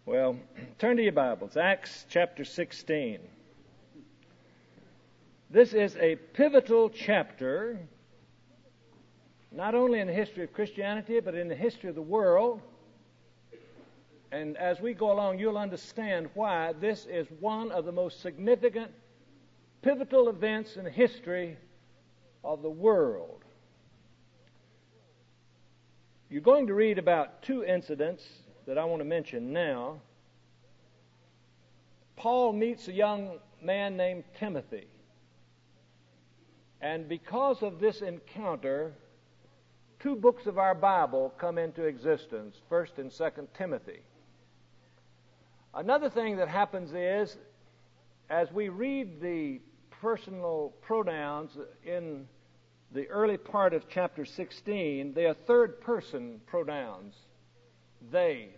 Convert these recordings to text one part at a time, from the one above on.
Well, turn to your Bibles. Acts chapter 16. This is a pivotal chapter, not only in the history of Christianity, but in the history of the world. And as we go along, you'll understand why this is one of the most significant, pivotal events in the history of the world. You're going to read about two incidents that I want to mention now. Paul meets a young man named Timothy. And because of this encounter, two books of our Bible come into existence, 1st and 2nd Timothy. Another thing that happens is, as we read the personal pronouns in the early part of chapter 16, they are third-person pronouns. They.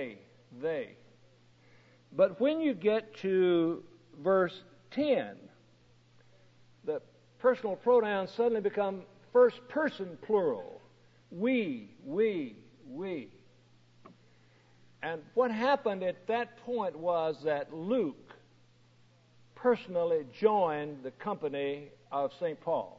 But when you get to verse 10, the personal pronouns suddenly become first-person plural. We. And what happened at that point was that Luke personally joined the company of St. Paul.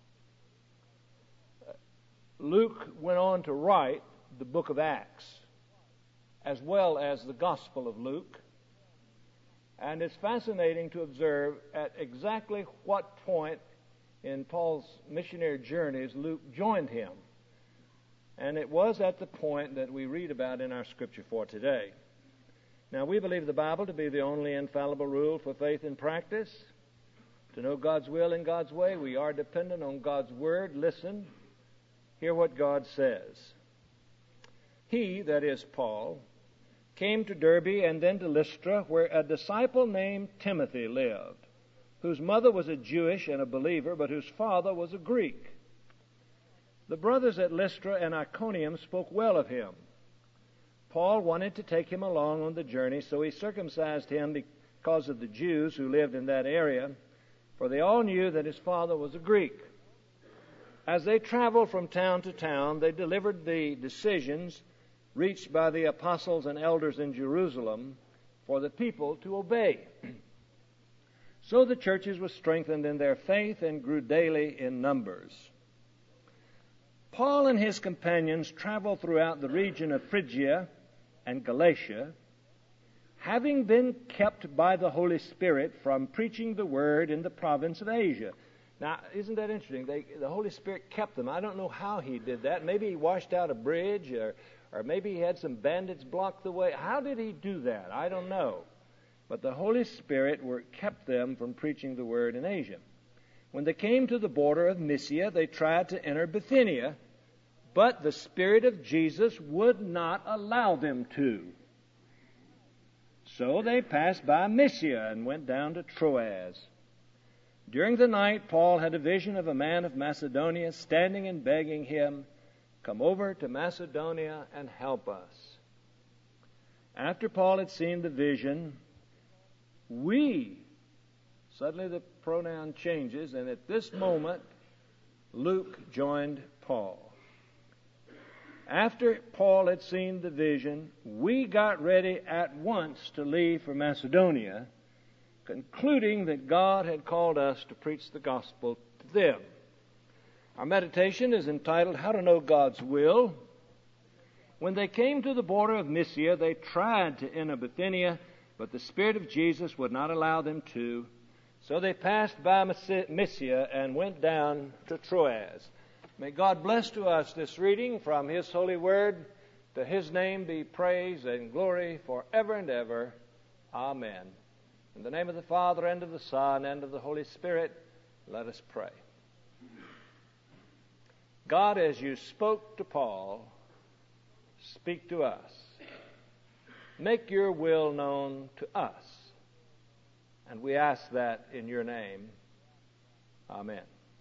Luke went on to write the book of Acts, as well as the Gospel of Luke. And it's fascinating to observe at exactly what point in Paul's missionary journeys Luke joined him. And it was at the point that we read about in our scripture for today. Now, we believe the Bible to be the only infallible rule for faith and practice. To know God's will and God's way, we are dependent on God's Word. Listen, hear what God says. He, that is Paul, came to Derbe and then to Lystra, where a disciple named Timothy lived, whose mother was a Jewish and a believer, but whose father was a Greek. The brothers at Lystra and Iconium spoke well of him. Paul wanted to take him along on the journey, so he circumcised him because of the Jews who lived in that area, for they all knew that his father was a Greek. As they traveled from town to town, they delivered the decisions reached by the apostles and elders in Jerusalem for the people to obey. So the churches were strengthened in their faith and grew daily in numbers. Paul and his companions traveled throughout the region of Phrygia and Galatia, having been kept by the Holy Spirit from preaching the word in the province of Asia. Now, isn't that interesting? The Holy Spirit kept them. I don't know how he did that. Maybe he washed out a bridge, or maybe he had some bandits block the way. How did he do that? I don't know. But the Holy Spirit kept them from preaching the word in Asia. When they came to the border of Mysia, they tried to enter Bithynia, but the Spirit of Jesus would not allow them to. So they passed by Mysia and went down to Troas. During the night, Paul had a vision of a man of Macedonia standing and begging him, "Come over to Macedonia and help us." After Paul had seen the vision, suddenly the pronoun changes, and at this moment, Luke joined Paul. After Paul had seen the vision, we got ready at once to leave for Macedonia, concluding that God had called us to preach the gospel to them. Our meditation is entitled, How to Know God's Will. When they came to the border of Mysia, they tried to enter Bithynia, but the Spirit of Jesus would not allow them to. So they passed by Mysia and went down to Troas. May God bless to us this reading from His holy word. To His name be praise and glory forever and ever. Amen. In the name of the Father, and of the Son, and of the Holy Spirit, let us pray. God, as you spoke to Paul, speak to us. Make your will known to us. And we ask that in your name. Amen.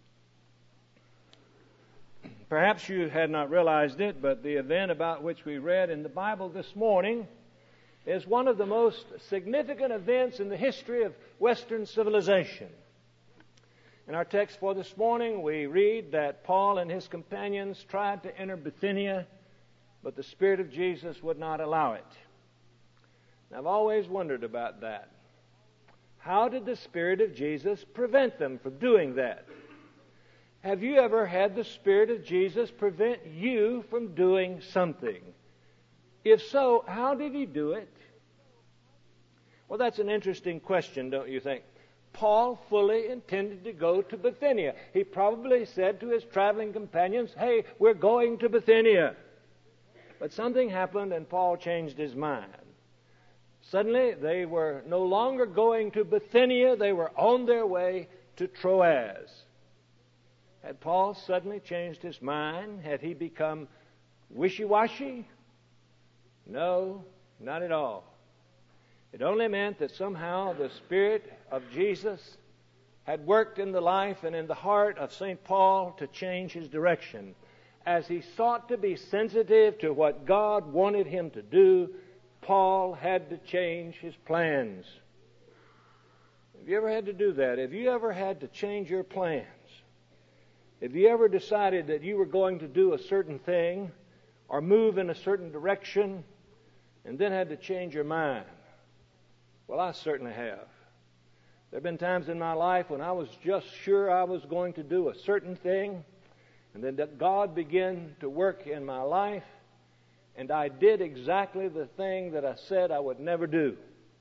Perhaps you had not realized it, but the event about which we read in the Bible this morning is one of the most significant events in the history of Western civilization. In our text for this morning, we read that Paul and his companions tried to enter Bithynia, but the Spirit of Jesus would not allow it. I've always wondered about that. How did the Spirit of Jesus prevent them from doing that? Have you ever had the Spirit of Jesus prevent you from doing something? If so, how did He do it? Well, that's an interesting question, don't you think? Paul fully intended to go to Bithynia. He probably said to his traveling companions, "Hey, we're going to Bithynia." But something happened and Paul changed his mind. Suddenly, they were no longer going to Bithynia. They were on their way to Troas. Had Paul suddenly changed his mind? Had he become wishy-washy? No, not at all. It only meant that somehow the Spirit of Jesus had worked in the life and in the heart of St. Paul to change his direction. As he sought to be sensitive to what God wanted him to do, Paul had to change his plans. Have you ever had to do that? Have you ever had to change your plans? Have you ever decided that you were going to do a certain thing or move in a certain direction and then had to change your mind? Well, I certainly have. There have been times in my life when I was just sure I was going to do a certain thing, and then God began to work in my life, and I did exactly the thing that I said I would never do.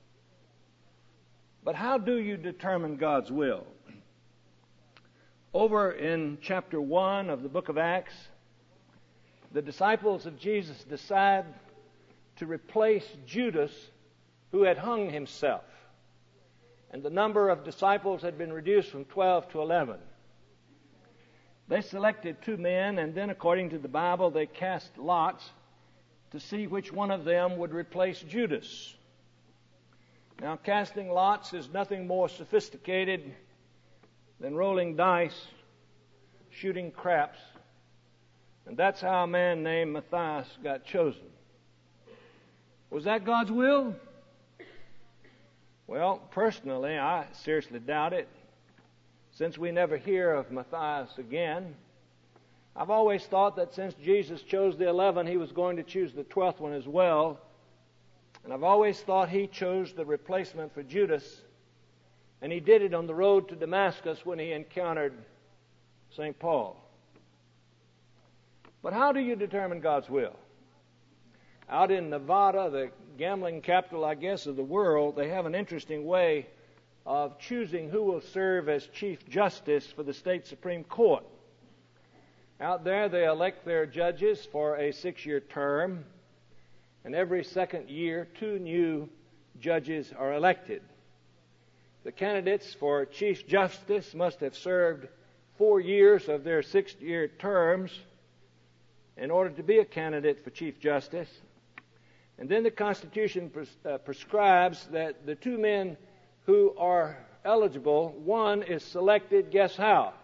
But how do you determine God's will? Over in chapter 1 of the book of Acts, the disciples of Jesus decide to replace Judas, who had hung himself. And the number of disciples had been reduced from 12 to 11. They selected 2 men, and then according to the Bible, they cast lots to see which one of them would replace Judas. Now, casting lots is nothing more sophisticated than rolling dice, shooting craps, and that's how a man named Matthias got chosen. Was that God's will? Well, personally, I seriously doubt it. Since we never hear of Matthias again, I've always thought that since Jesus chose the 11, He was going to choose the 12th one as well. And I've always thought He chose the replacement for Judas, and He did it on the road to Damascus when He encountered St. Paul. But how do you determine God's will? Out in Nevada, the gambling capital, I guess, of the world, they have an interesting way of choosing who will serve as Chief Justice for the state Supreme Court. Out there, they elect their judges for a 6-year term, and every second year, 2 new judges are elected. The candidates for Chief Justice must have served 4 years of their 6-year terms in order to be a candidate for Chief Justice. And then the Constitution prescribes that the 2 men who are eligible, one is selected, guess how?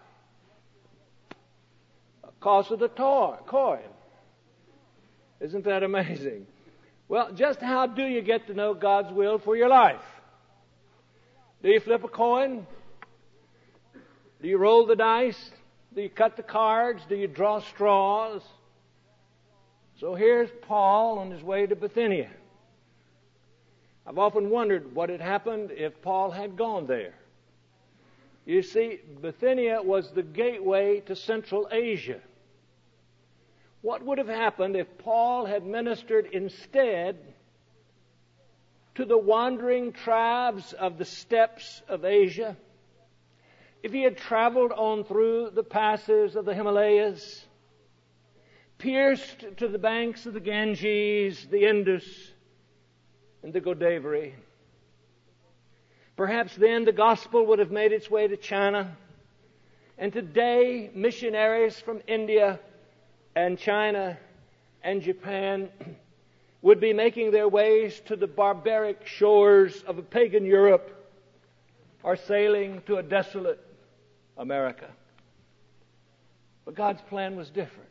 Cost of the coin. Isn't that amazing? Well, just how do you get to know God's will for your life? Do you flip a coin? Do you roll the dice? Do you cut the cards? Do you draw straws? So here's Paul on his way to Bithynia. I've often wondered what had happened if Paul had gone there. You see, Bithynia was the gateway to Central Asia. What would have happened if Paul had ministered instead to the wandering tribes of the steppes of Asia? If he had traveled on through the passes of the Himalayas, pierced to the banks of the Ganges, the Indus, and the Godavari. Perhaps then the gospel would have made its way to China, and today missionaries from India and China and Japan would be making their ways to the barbaric shores of a pagan Europe or sailing to a desolate America. But God's plan was different.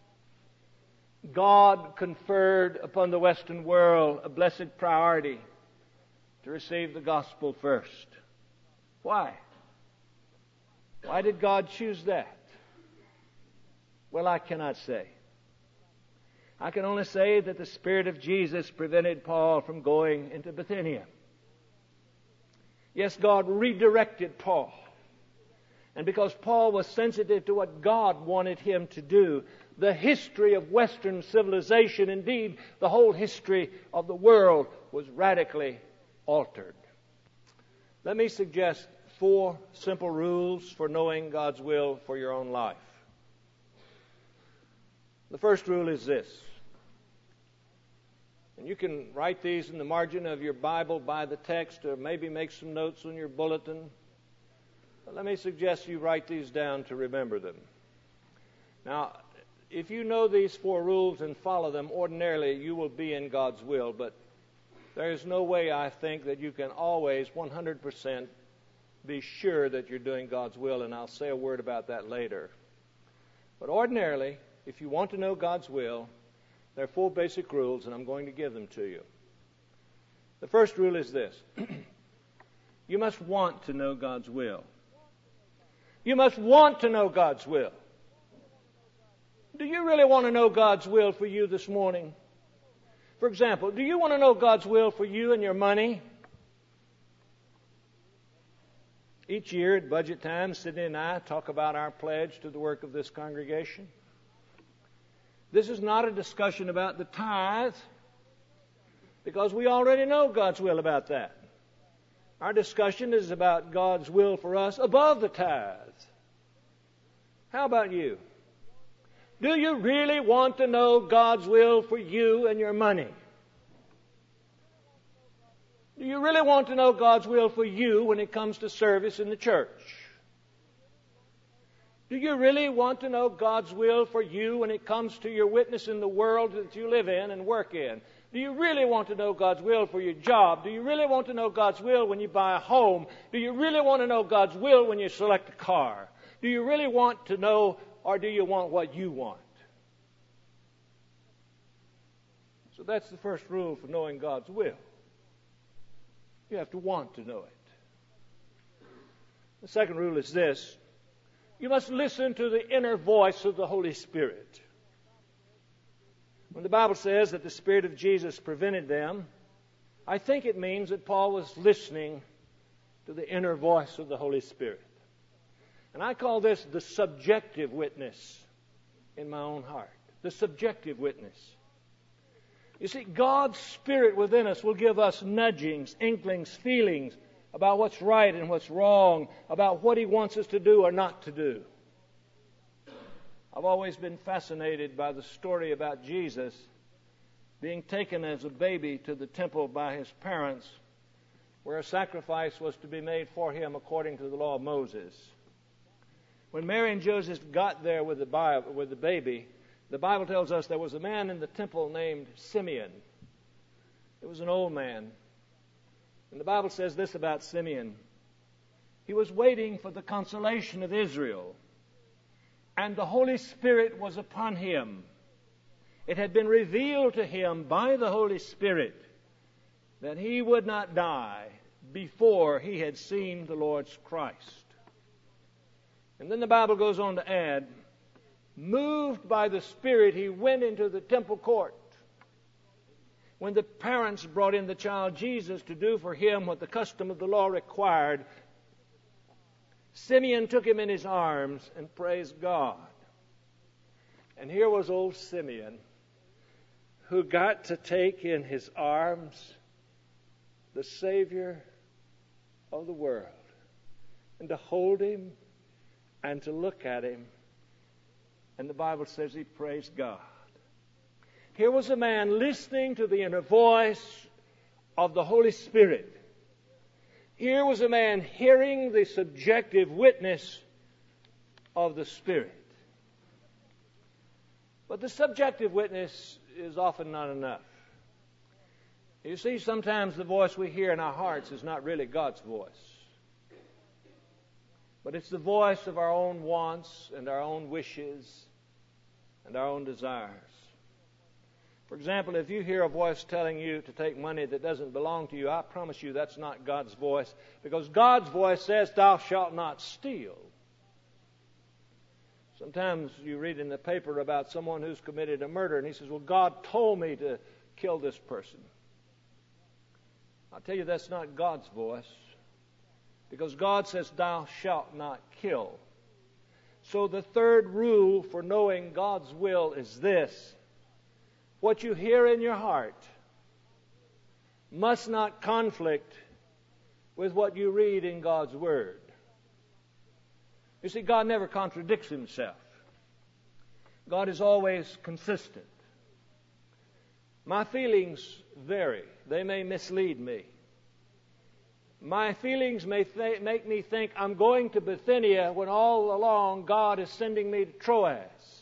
God conferred upon the Western world a blessed priority to receive the gospel first. Why? Why did God choose that? Well, I cannot say. I can only say that the Spirit of Jesus prevented Paul from going into Bithynia. Yes, God redirected Paul. And because Paul was sensitive to what God wanted him to do, the history of Western civilization, indeed the whole history of the world, was radically altered. Let me suggest 4 simple rules for knowing God's will for your own life. The first rule is this. And you can write these in the margin of your Bible by the text, or maybe make some notes on your bulletin. But let me suggest you write these down to remember them. Now, if you know these 4 rules and follow them, ordinarily you will be in God's will. But there is no way, I think, that you can always 100% be sure that you're doing God's will, and I'll say a word about that later. But ordinarily, if you want to know God's will, there are 4 basic rules, and I'm going to give them to you. The first rule is this. You must want to know God's will. You must want to know God's will. Do you really want to know God's will for you this morning? For example, do you want to know God's will for you and your money? Each year at budget time, Sidney and I talk about our pledge to the work of this congregation. This is not a discussion about the tithe, because we already know God's will about that. Our discussion is about God's will for us above the tithe. How about you? Do you really want to know God's will for you and your money? Do you really want to know God's will for you when it comes to service in the church? Do you really want to know God's will for you when it comes to your witness in the world that you live in and work in? Do you really want to know God's will for your job? Do you really want to know God's will when you buy a home? Do you really want to know God's will when you select a car? Do you really want to know, or do you want what you want? So that's the first rule for knowing God's will. You have to want to know it. The second rule is this. You must listen to the inner voice of the Holy Spirit. When the Bible says that the Spirit of Jesus prevented them, I think it means that Paul was listening to the inner voice of the Holy Spirit. And I call this the subjective witness in my own heart. The subjective witness. You see, God's Spirit within us will give us nudgings, inklings, feelings about what's right and what's wrong, about what He wants us to do or not to do. I've always been fascinated by the story about Jesus being taken as a baby to the temple by His parents, where a sacrifice was to be made for Him according to the law of Moses. When Mary and Joseph got there with the baby, the Bible tells us there was a man in the temple named Simeon. It was an old man. And the Bible says this about Simeon. He was waiting for the consolation of Israel, and the Holy Spirit was upon him. It had been revealed to him by the Holy Spirit that he would not die before he had seen the Lord's Christ. And then the Bible goes on to add, moved by the Spirit, he went into the temple court. When the parents brought in the child Jesus to do for him what the custom of the law required, Simeon took him in his arms and praised God. And here was old Simeon, who got to take in his arms the Savior of the world, and to hold him and to look at him. And the Bible says he praised God. Here was a man listening to the inner voice of the Holy Spirit. Here was a man hearing the subjective witness of the Spirit. But the subjective witness is often not enough. You see, sometimes the voice we hear in our hearts is not really God's voice, but it's the voice of our own wants and our own wishes and our own desires. For example, if you hear a voice telling you to take money that doesn't belong to you, I promise you that's not God's voice, because God's voice says, "Thou shalt not steal." Sometimes you read in the paper about someone who's committed a murder, and he says, well, God told me to kill this person. I'll tell you, that's not God's voice, because God says, thou shalt not kill. So the third rule for knowing God's will is this: what you hear in your heart must not conflict with what you read in God's Word. You see, God never contradicts Himself. God is always consistent. My feelings vary. They may mislead me. My feelings may make me think I'm going to Bithynia when all along God is sending me to Troas.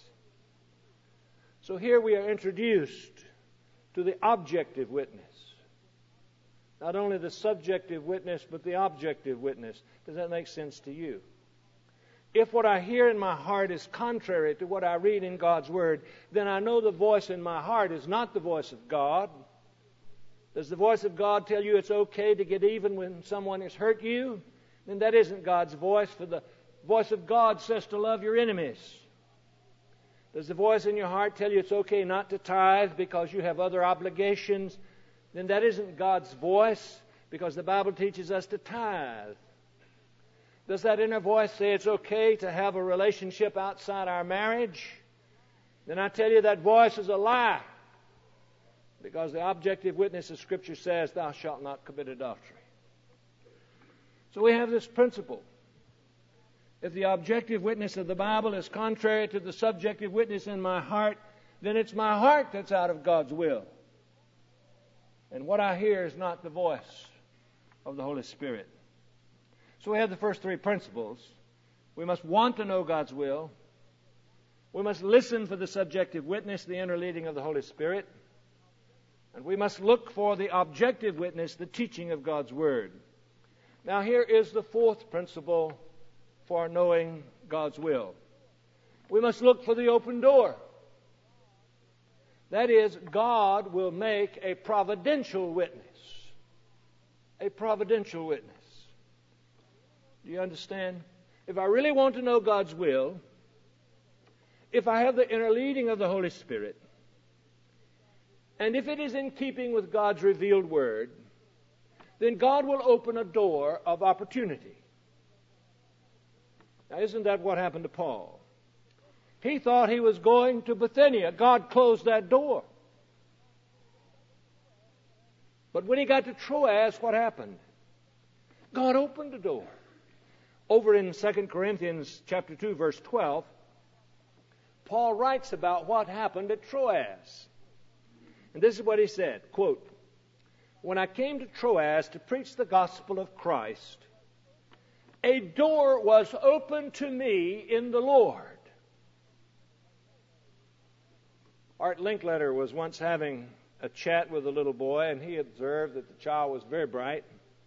So here we are introduced to the objective witness. Not only the subjective witness, but the objective witness. Does that make sense to you? If what I hear in my heart is contrary to what I read in God's Word, then I know the voice in my heart is not the voice of God. Does the voice of God tell you it's okay to get even when someone has hurt you? Then that isn't God's voice, for the voice of God says to love your enemies. Does the voice in your heart tell you it's okay not to tithe because you have other obligations? Then that isn't God's voice, because the Bible teaches us to tithe. Does that inner voice say it's okay to have a relationship outside our marriage? Then I tell you that voice is a lie, because the objective witness of Scripture says, thou shalt not commit adultery. So we have this principle. If the objective witness of the Bible is contrary to the subjective witness in my heart, then it's my heart that's out of God's will. And what I hear is not the voice of the Holy Spirit. So we have the first three principles. We must want to know God's will. We must listen for the subjective witness, the inner leading of the Holy Spirit. And we must look for the objective witness, the teaching of God's Word. Now here is the fourth principle for knowing God's will. We must look for the open door. That is, God will make a providential witness. A providential witness. Do you understand? If I really want to know God's will, if I have the inner leading of the Holy Spirit, and if it is in keeping with God's revealed Word, then God will open a door of opportunity. Now, isn't that what happened to Paul? He thought he was going to Bithynia. God closed that door. But when he got to Troas, what happened? God opened the door. Over in 2 Corinthians chapter 2, verse 12, Paul writes about what happened at Troas. And this is what he said, quote, when I came to Troas to preach the gospel of Christ, a door was opened to me in the Lord. Art Linkletter was once having a chat with a little boy, and he observed that the child was very bright.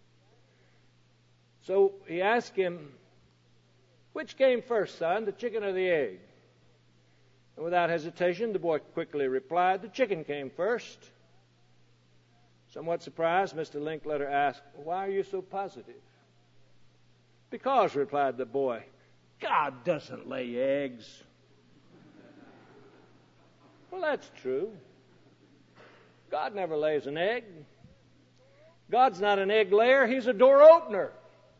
So he asked him, which came first, son, the chicken or the egg? And without hesitation, the boy quickly replied, the chicken came first. Somewhat surprised, Mr. Linkletter asked, why are you so positive? Because, replied the boy, God doesn't lay eggs. Well, that's true. God never lays an egg. God's not an egg layer, He's a door opener.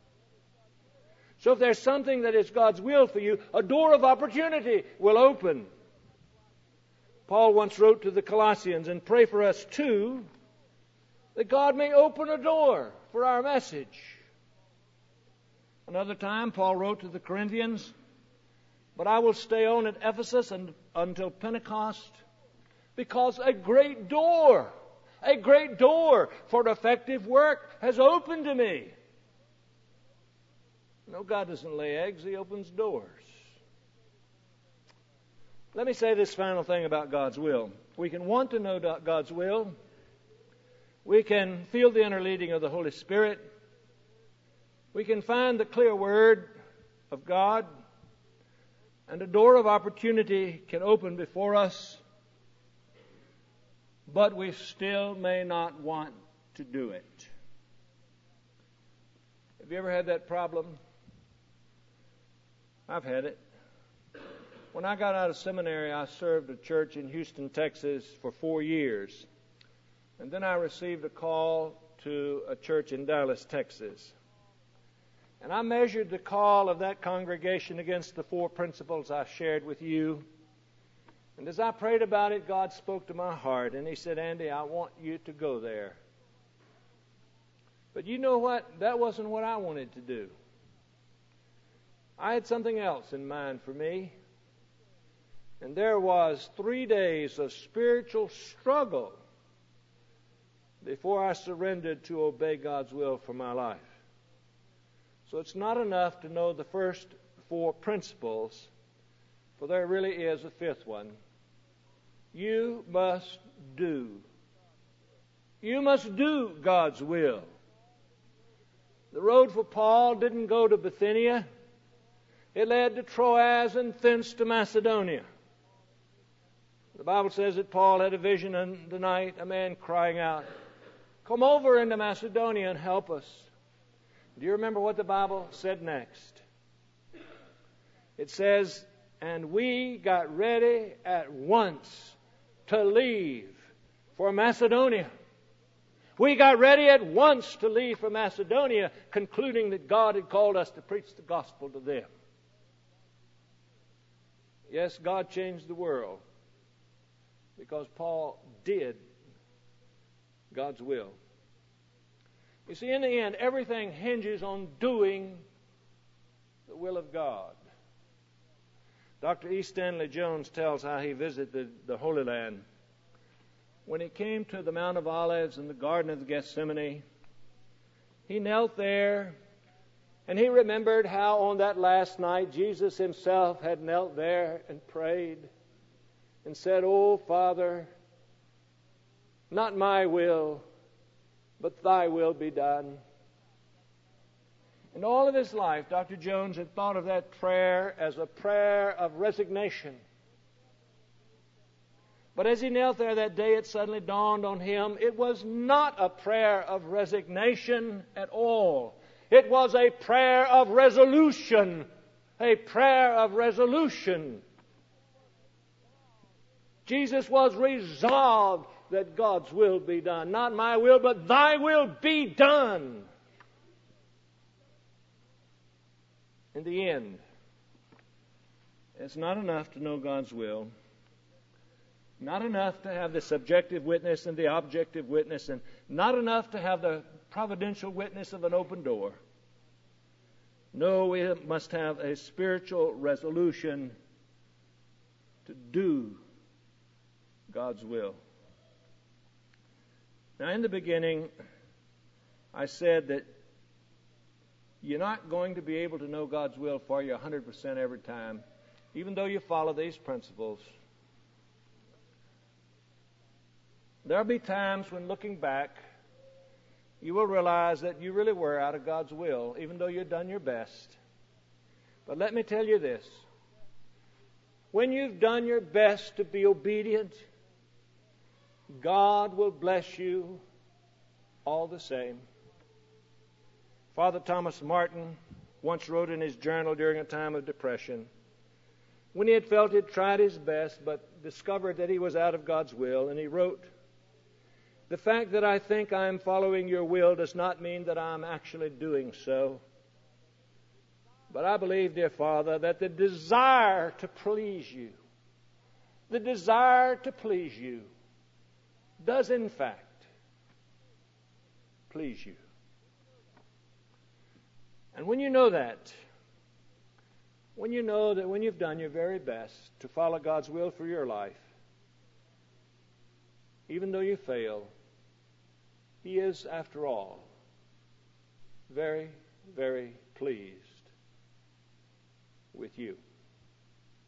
So if there's something that is God's will for you, a door of opportunity will open. Paul once wrote to the Colossians, and pray for us too, that God may open a door for our message. Another time, Paul wrote to the Corinthians, but I will stay on at Ephesus until Pentecost, because a great door for effective work has opened to me. No, God doesn't lay eggs, He opens doors. Let me say this final thing about God's will. We can want to know God's will. We can feel the inner leading of the Holy Spirit. We can find the clear Word of God. And a door of opportunity can open before us. But we still may not want to do it. Have you ever had that problem? I've had it. When I got out of seminary, I served a church in Houston, Texas for 4 years. And then I received a call to a church in Dallas, Texas. And I measured the call of that congregation against the 4 principles I shared with you. And as I prayed about it, God spoke to my heart, and He said, Andy, I want you to go there. But you know what? That wasn't what I wanted to do. I had something else in mind for me. And there was 3 days of spiritual struggle before I surrendered to obey God's will for my life. So it's not enough to know the first 4 principles, for there really is a 5th one. You must do. You must do God's will. The road for Paul didn't go to Bithynia. It led to Troas and thence to Macedonia. The Bible says that Paul had a vision in the night, a man crying out, "Come over into Macedonia and help us." Do you remember what the Bible said next? It says, and we got ready at once to leave for Macedonia. We got ready at once to leave for Macedonia, concluding that God had called us to preach the gospel to them. Yes, God changed the world because Paul did God's will. You see, in the end, everything hinges on doing the will of God. Dr. E. Stanley Jones tells how he visited the Holy Land. When he came to the Mount of Olives and the Garden of Gethsemane, he knelt there, and he remembered how on that last night Jesus Himself had knelt there and prayed and said, "Oh, Father, not my will, but Thy will be done." In all of his life, Dr. Jones had thought of that prayer as a prayer of resignation. But as he knelt there that day, it suddenly dawned on him it was not a prayer of resignation at all. It was a prayer of resolution. A prayer of resolution. Jesus was resolved that God's will be done. Not my will, but Thy will be done. In the end, it's not enough to know God's will. Not enough to have the subjective witness and the objective witness, and not enough to have the providential witness of an open door. No, we must have a spiritual resolution to do God's will. Now, in the beginning, I said that you're not going to be able to know God's will for you 100% every time, even though you follow these principles. There'll be times when, looking back, you will realize that you really were out of God's will, even though you've done your best. But let me tell you this. When you've done your best to be obedient, God will bless you all the same. Father Thomas Martin once wrote in his journal during a time of depression, when he had felt he'd tried his best but discovered that he was out of God's will, and he wrote, "The fact that I think I am following your will does not mean that I am actually doing so. But I believe, dear Father, that the desire to please you, does in fact please you." And when you know that, when you know that when you've done your very best to follow God's will for your life, even though you fail, He is, after all, very, very pleased with you.